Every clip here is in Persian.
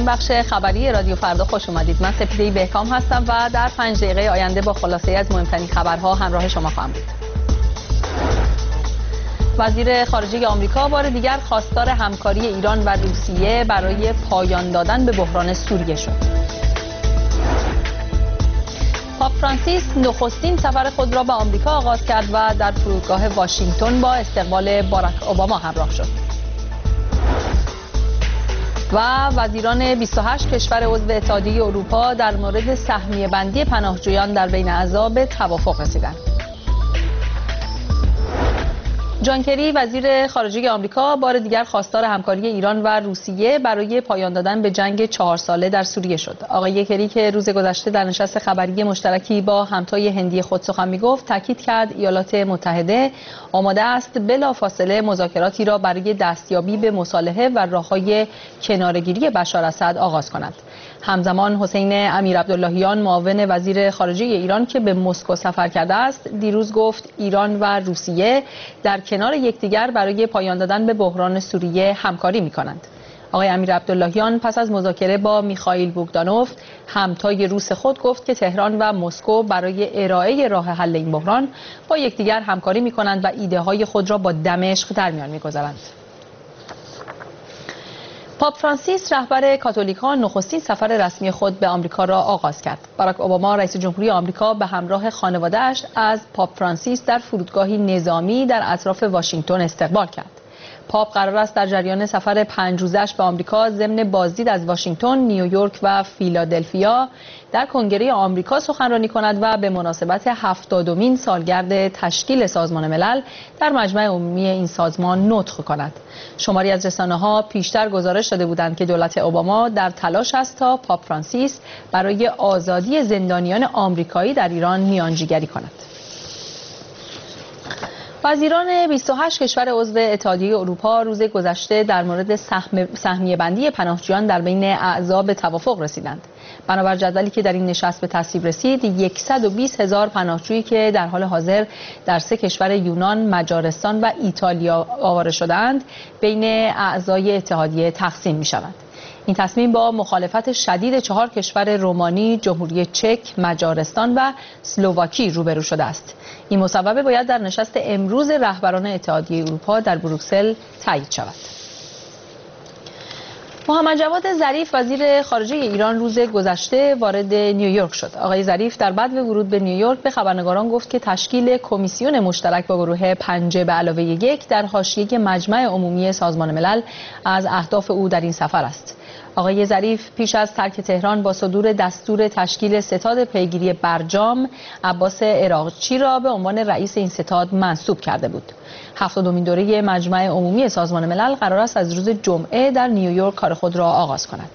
این بخش خبری رادیو فردا خوش اومدید. من سپیده بهکام هستم و در 5 دقیقه آینده با خلاصه از مهمترین خبرها همراه شما خواهم بود. وزیر خارجه آمریکا بار دیگر خواستار همکاری ایران و روسیه برای پایان دادن به بحران سوریه شد. پاپ فرانسیس نخستین سفر خود را به آمریکا آغاز کرد و در فرودگاه واشنگتن با استقبال باراک اوباما همراه شد. و وزیران 28 کشور عضو اتحادیه اروپا در مورد سهمیه بندی پناهجویان در بین اعضا به توافق رسیدند. جان کری وزیر خارجه آمریکا بار دیگر خواستار همکاری ایران و روسیه برای پایان دادن به جنگ 4 ساله در سوریه شد. آقای کری که روز گذشته در نشست خبری مشترکی با همتای هندی خود سخن می‌گفت، تاکید کرد ایالات متحده آماده است بلافاصله مذاکراتی را برای دستیابی به مصالحه و راه‌های کناره‌گیری بشار اسد آغاز کند. همزمان حسین امیرعبداللهیان معاون وزیر خارجه ایران که به مسکو سفر کرده است، دیروز گفت ایران و روسیه در کنار یکدیگر برای پایان دادن به بحران سوریه همکاری می‌کنند. آقای امیرعبداللهیان پس از مذاکره با میخائیل بوگدانوف همتای روس خود گفت که تهران و مسکو برای ارائه راه حل این بحران با یکدیگر همکاری می‌کنند و ایده‌های خود را با دمشق در میان می‌گذارند. پاپ فرانسیس رهبر کاتولیکان نخستین سفر رسمی خود به آمریکا را آغاز کرد. باراک اوباما رئیس جمهوری آمریکا به همراه خانواده‌اش از پاپ فرانسیس در فرودگاهی نظامی در اطراف واشنگتن استقبال کرد. پاپ قرار است در جریان سفر 5 روزش به آمریکا ضمن بازدید از واشنگتن، نیویورک و فیلادلفیا در کنگره آمریکا سخنرانی کند و به مناسبت 70مین سالگرد تشکیل سازمان ملل در مجمع عمومی این سازمان نطق کند. شماری از رسانه‌ها پیشتر گزارش داده بودند که دولت اوباما در تلاش است تا پاپ فرانسیس برای آزادی زندانیان آمریکایی در ایران میانجیگری کند. وزیران 28 کشور عضو اتحادیه اروپا روز گذشته در مورد سهمیه بندی پناهجویان در بین اعضا به توافق رسیدند. بنابر جدولی که در این نشست به تصویب رسید، 120,000 پناهجویی که در حال حاضر در 3 کشور یونان، مجارستان و ایتالیا آواره شده‌اند، بین اعضای اتحادیه تقسیم می‌شوند. این تصمیم با مخالفت شدید 4 کشور رومانی، جمهوری چک، مجارستان و اسلواکی روبرو شده است. این مصوبه باید در نشست امروز رهبران اتحادیه اروپا در بروکسل تایید شود. محمد جواد ظریف وزیر خارجه ایران روز گذشته وارد نیویورک شد. آقای ظریف در بعد ورود به نیویورک به خبرنگاران گفت که تشکیل کمیسیون مشترک با گروه 5+1 در حاشیه مجمع عمومی سازمان ملل از اهداف او در این سفر است. آقای ظریف پیش از ترک تهران با صدور دستور تشکیل ستاد پیگیری برجام، عباس عراقچی را به عنوان رئیس این ستاد منصوب کرده بود. 70مین دوره مجمع عمومی سازمان ملل قرار است از روز جمعه در نیویورک کار خود را آغاز کند.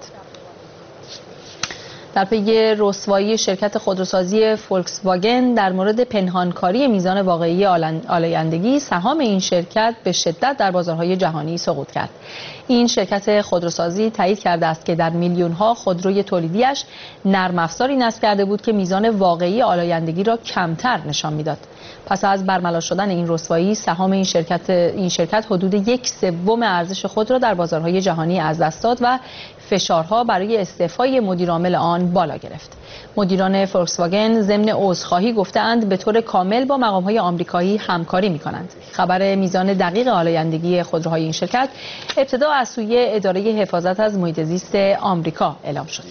در پی رسوایی شرکت خودروسازی فولکس واگن در مورد پنهانکاری میزان واقعی آلایندگی، سهام این شرکت به شدت در بازارهای جهانی سقوط کرد. این شرکت خودروسازی تایید کرده است که در میلیون‌ها خودروی تولیدیش نرم افزاری نصب کرده بود که میزان واقعی آلایندگی را کمتر نشان میداد. پس از برملا شدن این رسوایی، سهام این شرکت حدود 1/3 ارزش خود را در بازارهای جهانی از دست داد و فشارها برای استعفای مدیرعامل آن بالا گرفت. مدیران فولکس واگن ضمن عذرخواهی گفتند به طور کامل با مقام‌های آمریکایی همکاری می‌کنند. خبر میزان دقیق آلایندگی خودروهای این شرکت ابتدا از سوی اداره حفاظت از محیط زیست آمریکا اعلام شد.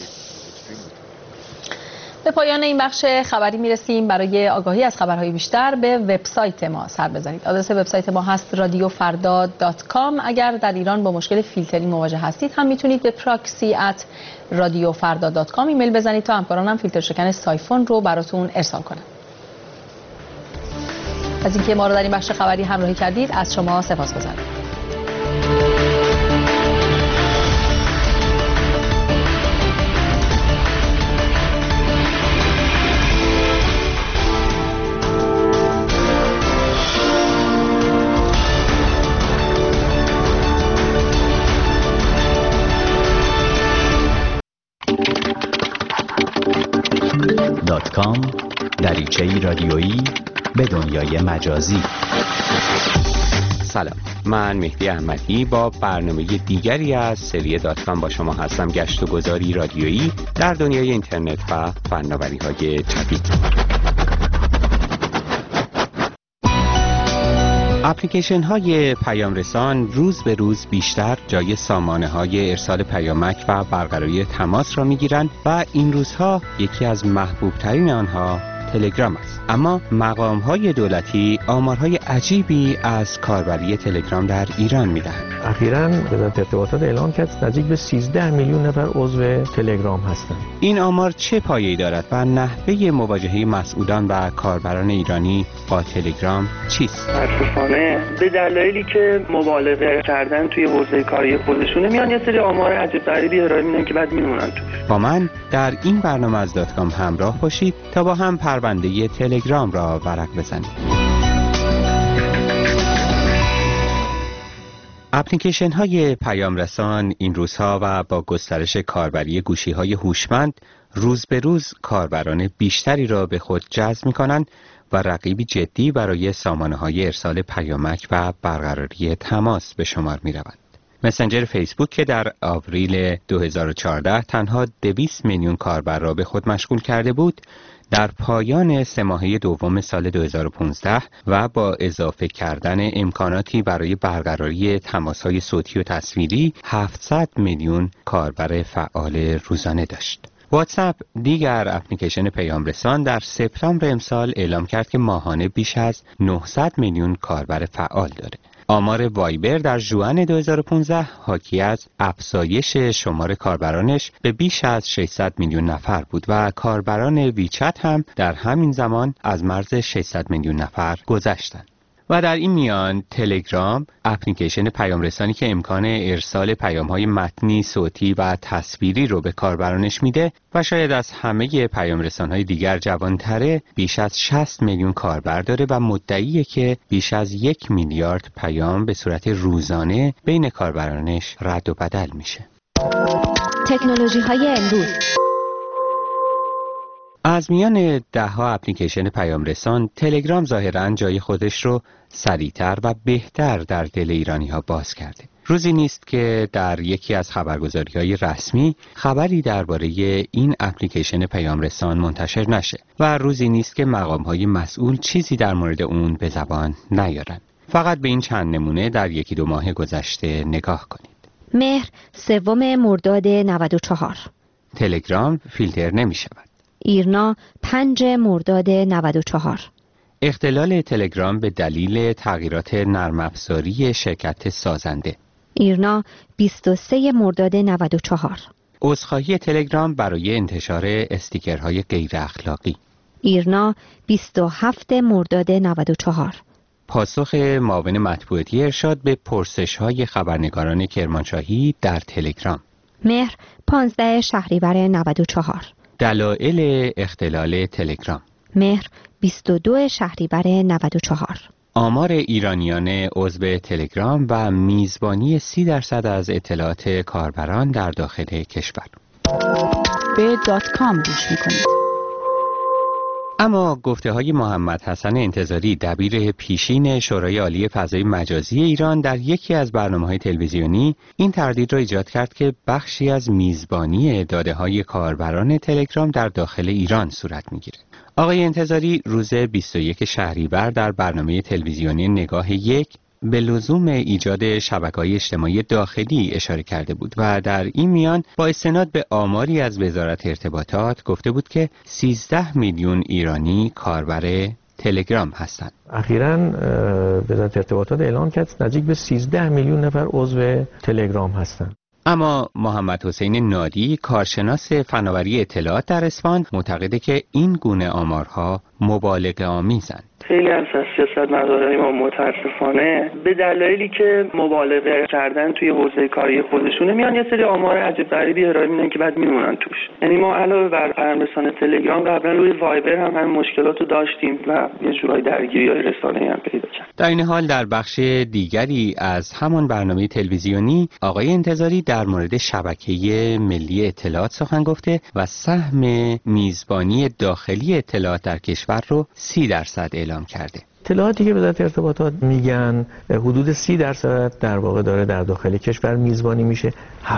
به پایان این بخش خبری میرسیم. برای آگاهی از خبرهای بیشتر به وبسایت ما سر بزنید. آدرس وبسایت ما هست radiofarda.com. اگر در ایران با مشکل فیلتری مواجه هستید هم میتونید به proxy@radiofarda.com ایمیل بزنید تا همکارانم فیلتر شکن سایفون رو براتون ارسال کنند. از اینکه ما رو در این بخش خبری همراهی کردید از شما سپاسگزارم. دریچه‌ای رادیویی به دنیای مجازی. سلام، من مهدی احمدی با برنامه دیگری از سری داتکام با شما هستم. گشت و گذاری رادیویی در دنیای اینترنت و فناوری‌های جدید. اپلیکیشن های پیام رسان روز به روز بیشتر جای سامانه های ارسال پیامک و برقراری تماس را می گیرند و این روزها یکی از محبوب ترین آنها تلگرام است. اما مقام های دولتی آمارهای عجیبی از کاربری تلگرام در ایران می دهند. اخیراً وزارت ارتباطات اعلام کرد نزدیک به 13 میلیون نفر عضو تلگرام هستند. این آمار چه پایه‌ای دارد و نحوه مواجهه مسئولان و کاربران ایرانی با تلگرام چیست؟ متاسفانه به دلایلی که مبالغه کردن توی حوزه کاری خودشونه میان یه سری آمار عجیب غریبی ارائه میدن که بعد میمونن توش. با من در این برنامه از داتکام همراه باشید تا با هم پرونده تلگرام را ورق بزنیم. اپلیکیشن های پیام رسان این روزها و با گسترش کاربری گوشی های هوشمند روز به روز کاربران بیشتری را به خود جذب می کنند و رقیبی جدی برای سامانه های ارسال پیامک و برقراری تماس به شمار می روند. مسنجر فیسبوک که در آوریل 2014 تنها 200 میلیون کاربر را به خود مشغول کرده بود، در پایان سه ماهه دوم سال 2015 و با اضافه کردن امکاناتی برای برقراری تماس‌های صوتی و تصویری 700 میلیون کاربر فعال روزانه داشت. واتساپ دیگر اپلیکیشن پیام رسان در سپتامبر امسال اعلام کرد که ماهانه بیش از 900 میلیون کاربر فعال دارد. آمار وایبر در ژوئن 2015 حاکی از افزایش شمار کاربرانش به بیش از 600 میلیون نفر بود و کاربران ویچت هم در همین زمان از مرز 600 میلیون نفر گذشتند. و در این میان تلگرام اپلیکیشن پیام رسانی که امکان ارسال پیام‌های متنی، صوتی و تصویری رو به کاربرانش میده و شاید از همه پیام رسان‌های دیگر جوان‌تره، بیش از 60 میلیون کاربر داره و مدعیه که بیش از 1 میلیارد پیام به صورت روزانه بین کاربرانش رد و بدل میشه. تکنولوژی‌های امروز. از میان ده‌ها اپلیکیشن پیام رسان، تلگرام ظاهراً جای خودش رو سریعتر و بهتر در دل ایرانی‌ها باز کرده. روزی نیست که در یکی از خبرگزاری‌های رسمی خبری درباره این اپلیکیشن پیام رسان منتشر نشه و روزی نیست که مقام‌های مسئول چیزی در مورد اون به زبان نیارن. فقط به این چند نمونه در یکی دو ماه گذشته نگاه کنید. مهر 3 مرداد 94. تلگرام فیلتر نمی‌شود. ایرنا 5 مرداد 94. اختلال تلگرام به دلیل تغییرات نرم افزاری شرکت سازنده. ایرنا 23 مرداد 94. عذرخواهی تلگرام برای انتشار استیکرهای غیر اخلاقی. ایرنا 27 مرداد 94. پاسخ معاون مطبوعاتی ارشاد به پرسش‌های خبرنگاران کرمانشاهی در تلگرام. مهر 15 شهریور 94. دلایل اختلال تلگرام. مهر 22 شهریور 94. آمار ایرانیان عضو تلگرام و میزبانی 30% از اطلاعات کاربران در داخل کشور. به داتکام گوش میکنید. اما گفته‌های محمد حسن انتظاری دبیر پیشین شورای عالی فضای مجازی ایران در یکی از برنامه‌های تلویزیونی این تردید را ایجاد کرد که بخشی از میزبانی داده‌های کاربران تلگرام در داخل ایران صورت می‌گیرد. آقای انتظاری روز 21 شهریور در برنامه تلویزیونی نگاه یک به لزوم ایجاد شبکه‌های اجتماعی داخلی اشاره کرده بود و در این میان با استناد به آماری از وزارت ارتباطات گفته بود که 13 میلیون ایرانی کاربر تلگرام هستند. اخیراً وزارت ارتباطات اعلام کرد نزدیک به 13 میلیون نفر عضو تلگرام هستند. اما محمد حسین نادی کارشناس فناوری اطلاعات در اصفهان معتقده که این گونه آمارها مبالغه آمیزند. خیلی از سیاستمداران ما متاسفانه به دلایلی که مبالغه کردن توی حوزه کاری خودشونه میان یه سری آمار عجیب غریبی ارائه میدن که بعد میمونن توش. یعنی ما علاوه بر پیام رسان تلگرام قبلا روی وایبر هم همین مشکلاتو داشتیم و یه جورای درگیری‌های رسانه‌ای هم پیدا کردیم. در این حال در بخش دیگری از همان برنامه تلویزیونی آقای انتظاری در مورد شبکه ملی اطلاعات سخن گفته و سهم میزبانی داخلی اطلاعات در کشور رو 30% اعلام کرده. اطلاعاتی که وزارت ارتباطات میگن حدود 30% در واقع داره در داخل کشور میزبانی میشه،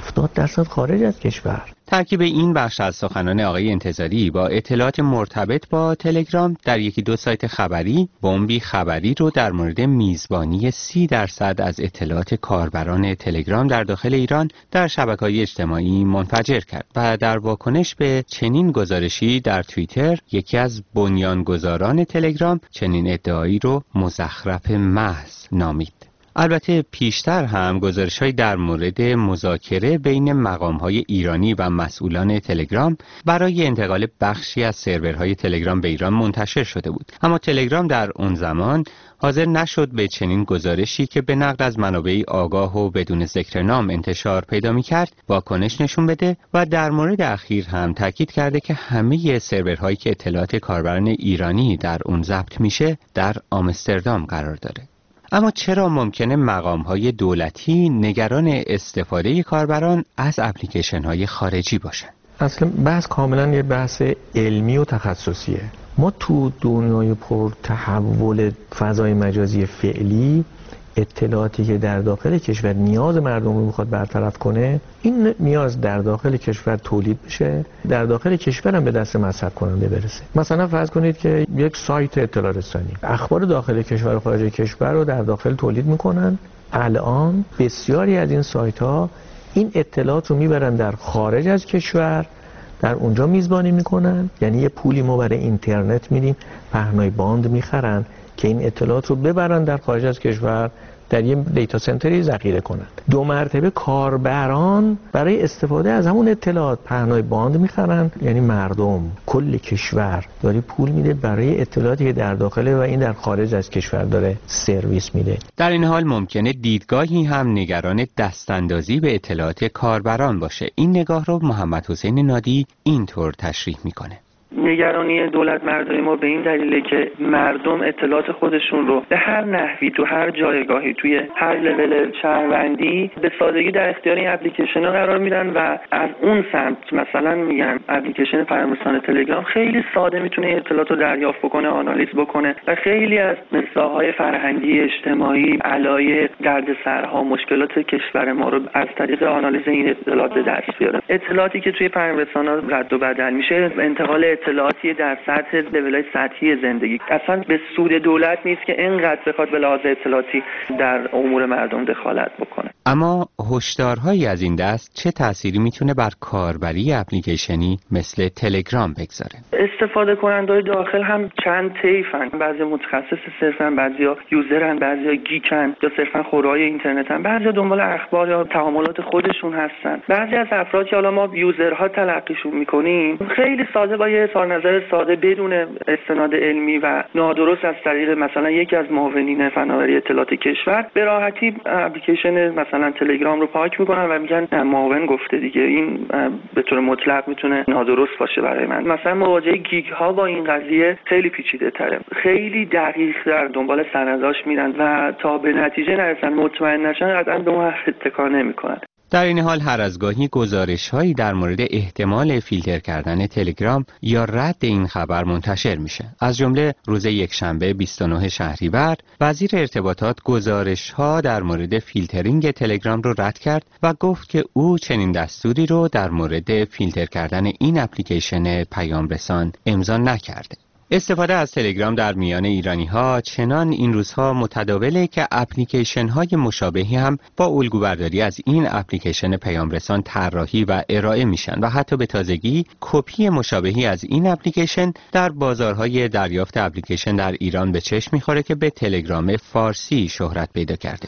70% خارج از کشور. ترکیب این بخش از سخنان آقای انتظاری با اطلاعات مرتبط با تلگرام در یکی دو سایت خبری، بمبی خبری رو در مورد میزبانی 30% از اطلاعات کاربران تلگرام در داخل ایران در شبکه‌های اجتماعی منفجر کرد و در واکنش به چنین گزارشی در توییتر یکی از بنیانگذاران تلگرام چنین ادعایی رو مزخرف محض نامید. البته پیشتر هم گزارش‌هایی در مورد مذاکره بین مقام‌های ایرانی و مسئولان تلگرام برای انتقال بخشی از سرورهای تلگرام به ایران منتشر شده بود، اما تلگرام در اون زمان حاضر نشد به چنین گزارشی که به نقل از منابعی آگاه و بدون ذکر نام انتشار پیدا می‌کرد واکنش نشون بده و در مورد اخیر هم تاکید کرده که همه سرورهایی که اطلاعات کاربران ایرانی در اون ضبط میشه در آمستردام قرار داره. اما چرا ممکنه مقام‌های دولتی نگران استفاده کاربران از اپلیکیشن‌های خارجی باشن؟ اصلا بحث کاملا یه بحث علمی و تخصصیه. ما تو دنیای پر تحول فضای مجازی فعلی اطلاعاتی که در داخل کشور نیاز مردم رو میخواد برطرف کنه، این نیاز در داخل کشور تولید بشه، در داخل کشور هم به دست مصرف کننده برسه. مثلا فرض کنید که یک سایت اطلاع رسانی اخبار داخل کشور و خارج کشور رو در داخل تولید میکنن. الان بسیاری از این سایت ها این اطلاعات رو میبرن در خارج از کشور، در اونجا میزبانی میکنن، یعنی یه پولی ما برای اینترنت میدیم، پهنای باند میخرن که این اطلاعات رو ببرن در خارج از کشور در یه دیتا سنتری ذخیره کنند. 2 مرتبه کاربران برای استفاده از همون اطلاعات پهنای باند میخرن، یعنی مردم کل کشور داره پول میده برای اطلاعاتی که در داخله و این در خارج از کشور داره سرویس میده. در این حال ممکنه دیدگاهی هم نگران دستاندازی به اطلاعات کاربران باشه. این نگاه رو محمد حسین نادی اینطور تشریح میکنه. نگرانی دولت مردمی ما به این دلیله که مردم اطلاعات خودشون رو به هر نحوی تو هر جایگاهی توی هر لول شهروندی به سادگی در اختیار این اپلیکیشن ها قرار میدن و از اون سمت مثلا میگن اپلیکیشن پیام‌رسان تلگرام خیلی ساده میتونه اطلاعات رو دریافت بکنه، آنالیز بکنه و خیلی از مسائل فرهنگی، اجتماعی، علایق، دردسرها، مشکلات کشور ما رو از طریق آنالیز این اطلاعات به دست بیاره. اطلاعاتی که توی پیام‌رسان‌ها رد و بدل میشه انتقال اطلاعاتی در سطح لول‌های سطحی زندگی اصلا به سود دولت نیست که اینقدر بخواد به لحاظ اطلاعاتی در امور مردم دخالت بکنه. اما هشدارهایی از این دست چه تأثیری میتونه بر کاربری اپلیکیشنی مثل تلگرام بگذاره؟ استفاده کننده‌های داخل هم چند طیفن، بعضی متخصص صرفاً، بعضیا یوزرن، بعضیا گیکن یا صرفاً خورای اینترنتن، بعضیا دنبال اخبار یا تعاملات خودشون هستن. بعضی از افراد که حالا ما یوزرها تلقیشون می‌کنیم خیلی ساده با یه اظهار نظر ساده بدون استناد علمی و نادرست از طریق مثلا یکی از معاونین فناوری اطلاعات کشور به راحتی اپلیکیشن مثلا تلگرام رو پاک میکنن و میگن معاون گفته دیگه، این به طور مطلق میتونه نادرست باشه برای من. مثلا مواجهه گیگ ها با این قضیه خیلی پیچیده تره، خیلی دقیق در دنبال سنداش میرن و تا به نتیجه نرسن، مطمئن نشن، قطعا به اون حرف اتکا نمیکنن. در این حال هر از گاهی گزارش‌هایی در مورد احتمال فیلتر کردن تلگرام یا رد این خبر منتشر میشه. از جمله روز یکشنبه 29 شهریور وزیر ارتباطات گزارش‌ها در مورد فیلترینگ تلگرام رو رد کرد و گفت که او چنین دستوری رو در مورد فیلتر کردن این اپلیکیشن پیام رسان امضا نکرده. استفاده از تلگرام در میان ایرانی‌ها چنان این روزها متداوله که اپلیکیشن‌های مشابهی هم با الگوبرداری از این اپلیکیشن پیام‌رسان طراحی و ارائه میشن و حتی به تازگی کپی مشابهی از این اپلیکیشن در بازارهای دریافت اپلیکیشن در ایران به چشم می‌خوره که به تلگرام فارسی شهرت پیدا کرده.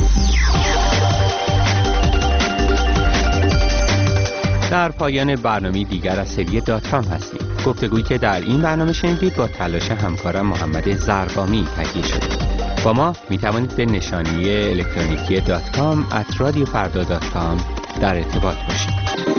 در پایان برنامه دیگر از سری .com هستیم. گفتگویی که در این برنامه شنیدید با تلاش همکارم محمد زرقامی تهیه شده. با ما می توانید به نشانی الکترونیکی .com @radiofarda.com در ارتباط باشید.